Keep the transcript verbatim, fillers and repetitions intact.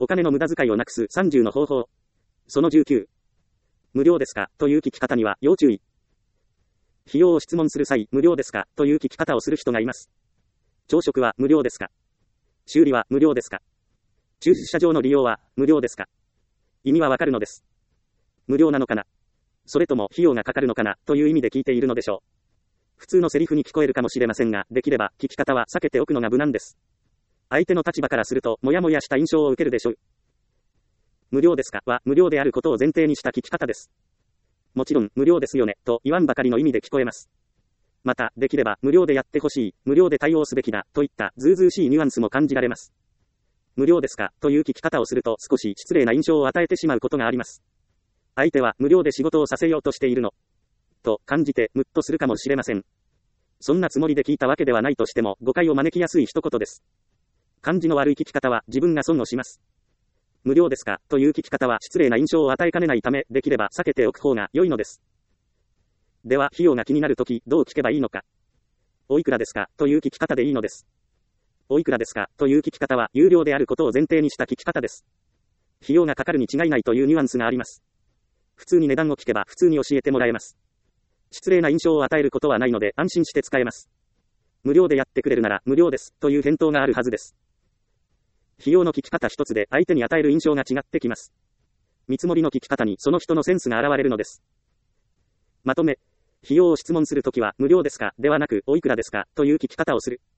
お金の無駄遣いをなくすさんじゅうの方法。そのじゅうきゅう。無料ですかという聞き方には要注意。費用を質問する際、無料ですかという聞き方をする人がいます。朝食は無料ですか？修理は無料ですか？駐車場の利用は無料ですか？意味はわかるのです。無料なのかな？それとも費用がかかるのかなという意味で聞いているのでしょう。普通のセリフに聞こえるかもしれませんが、できれば聞き方は避けておくのが無難です。相手の立場からすると、もやもやした印象を受けるでしょう。無料ですかは無料であることを前提にした聞き方です。もちろん、無料ですよね、と言わんばかりの意味で聞こえます。また、できれば、無料でやってほしい、無料で対応すべきだ、といったずうずうしいニュアンスも感じられます。無料ですかという聞き方をすると少し失礼な印象を与えてしまうことがあります。相手は無料で仕事をさせようとしているのと感じてムッとするかもしれません。そんなつもりで聞いたわけではないとしても誤解を招きやすい一言です。感じの悪い聞き方は自分が損をします。無料ですかという聞き方は失礼な印象を与えかねないため、できれば避けておく方が良いのです。では、費用が気になるとき、どう聞けばいいのか。おいくらですかという聞き方でいいのです。おいくらですかという聞き方は有料であることを前提にした聞き方です。費用がかかるに違いないというニュアンスがあります。普通に値段を聞けば普通に教えてもらえます。失礼な印象を与えることはないので安心して使えます。無料でやってくれるなら無料ですという返答があるはずです。費用の聞き方一つで相手に与える印象が違ってきます。見積もりの聞き方にその人のセンスが現れるのです。まとめ、費用を質問するときは無料ですかではなくおいくらですかという聞き方をする。